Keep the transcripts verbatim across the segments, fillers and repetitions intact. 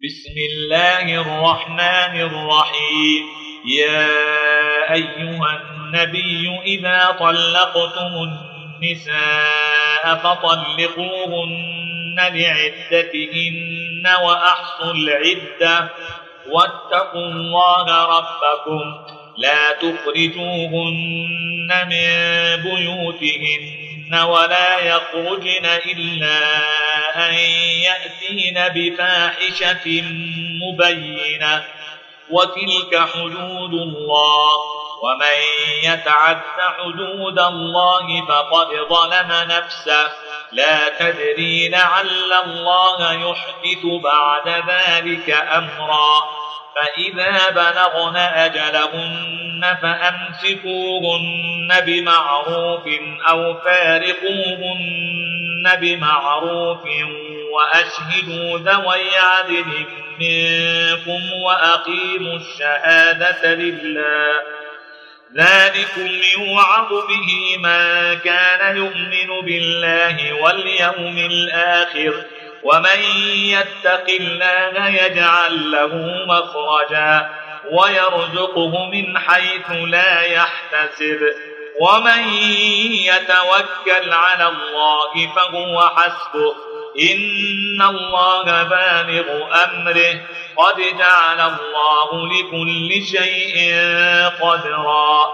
بسم الله الرحمن الرحيم. يا أيها النبي إذا طلقتم النساء فطلقوهن لعدتهن وأحصوا العدة واتقوا الله ربكم لا تخرجوهن من بيوتهن ولا يخرجن إلا أن يأتين بفاحشة مبينة وتلك حدود الله ومن يتعد حدود الله فقد ظلم نفسه لا تدري لعل الله يحدث بعد ذلك أمرا فإذا بلغن أجلهن فأمسكوهن بمعروف أو فارقوهن بمعروف وأشهدوا ذوي عدل منكم وأقيموا الشهادة لله ذلكم يوعظ به من كان يؤمن بالله واليوم الآخر ومن يتق الله يجعل له مخرجا ويرزقه من حيث لا يحتسب ومن يتوكل على الله فهو حسبه إن الله بالغ أمره قد جعل الله لكل شيء قدرا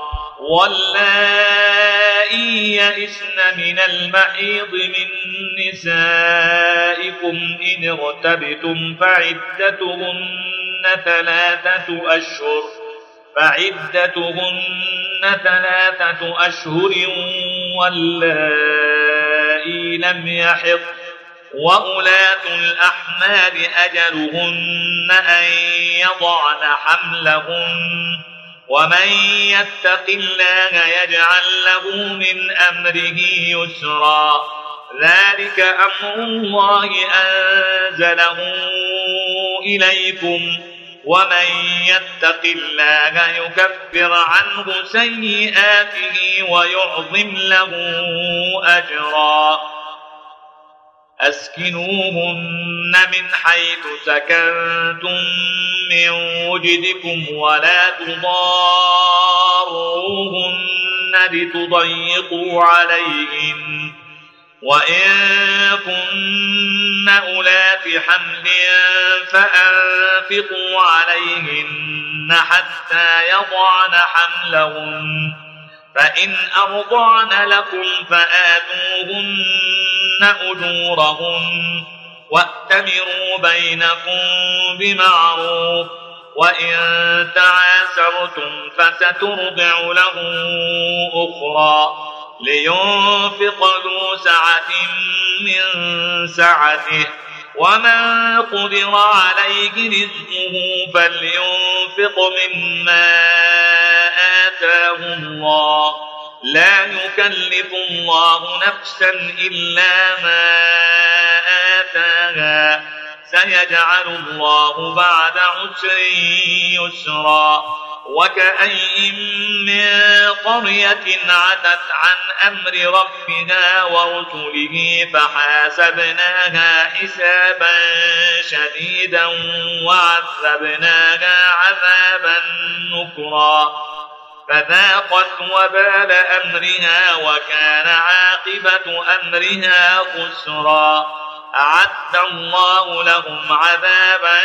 واللائي يئسن من المحيض من نسائكم إن ارتبتم فعدتهن ثلاثة أشهر فعدتهن ثلاثة أشهر واللائي لم يحض وأولاة الأحمال أجلهن أن يضعن حملهن ومن يتق الله يجعل له من أمره يسرا ذلك أمر الله أنزله إليكم ومن يتق الله يكفر عنه سيئاته ويعظم له أجرا أسكنوهن من حيث سكنتم من وجدكم ولا تضاروهن لتضيقوا عليهن وإن كن أولات حمل فأنفقوا عليهن حتى يضعن حملهن فإن أرضعن لكم فآتوهن أجورهن وأتمروا بينكم بمعروف وإن تعاسرتم فسترضع له أخرى لينفق ذو سعة من سعته ومن قدر عليه رزقه فلينفق مما آتاه الله لا يكلف الله نفسا إلا ما آتاها سيجعل الله بعد عسر يسرا وكأين من قرية عتت عن أمر ربها ورسله فحاسبناها حسابا شديدا وعذبناها عذابا نكرا فذاقت وبال أمرها وكان عاقبة أمرها خسرا أعد الله لهم عذابا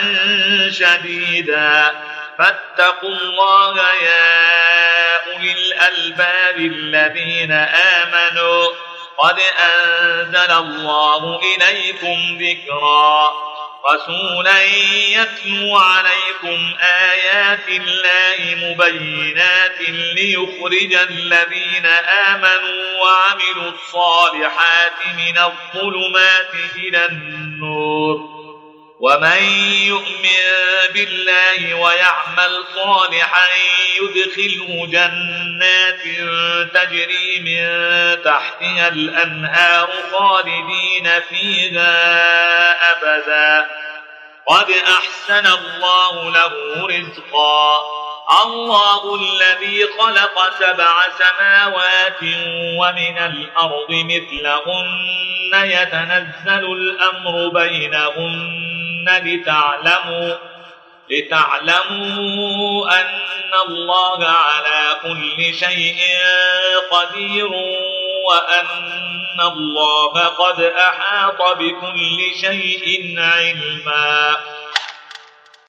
شديدا فاتقوا الله يا أولي الألباب الذين آمنوا قد أنزل الله إليكم ذكرا رسولا يتلو عليكم آيات الله مبينات ليخرج الذين آمنوا وعملوا الصالحات من الظلمات إلى النور ومن يؤمن بالله ويعمل صالحا يدخله جنات تجري من تحتها الأنهار خالدين فيها أبدا قد أحسن الله له رزقا الله الذي خلق سبع سماوات ومن الأرض مثلهن يتنزل الأمر بينهن لتعلموا لتعلموا أن الله على كل شيء قدير وأن الله قد أحاط بكل شيء علما.